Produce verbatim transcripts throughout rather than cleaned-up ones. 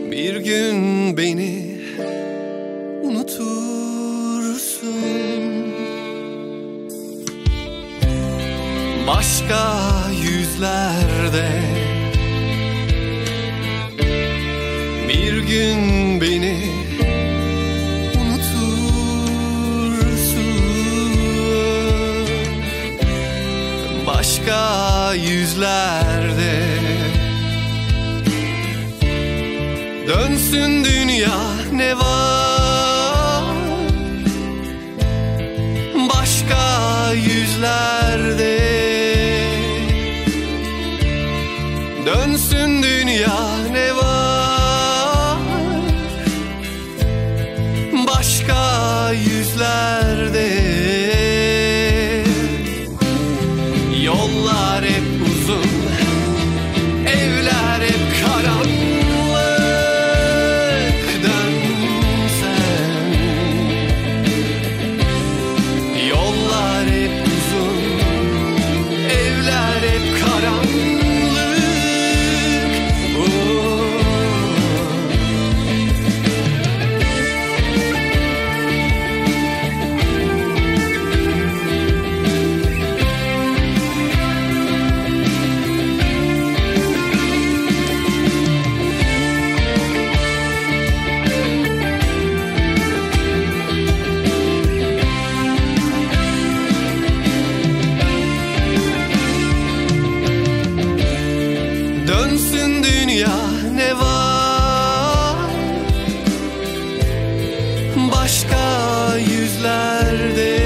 Bir gün beni unutursun, başka yüzlerde. Bir gün beni unutursun, başka yüzlerde. Dönsün dünya ne var başka yüzlerde. Dönsün dünya ne var başka yüzlerde. Yollar hep uzun, evler hep karanlık. Dönsün dünya ne var başka yüzlerde.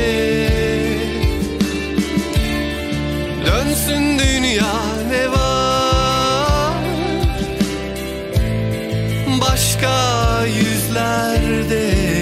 Dönsün dünya ne var başka yüzlerde.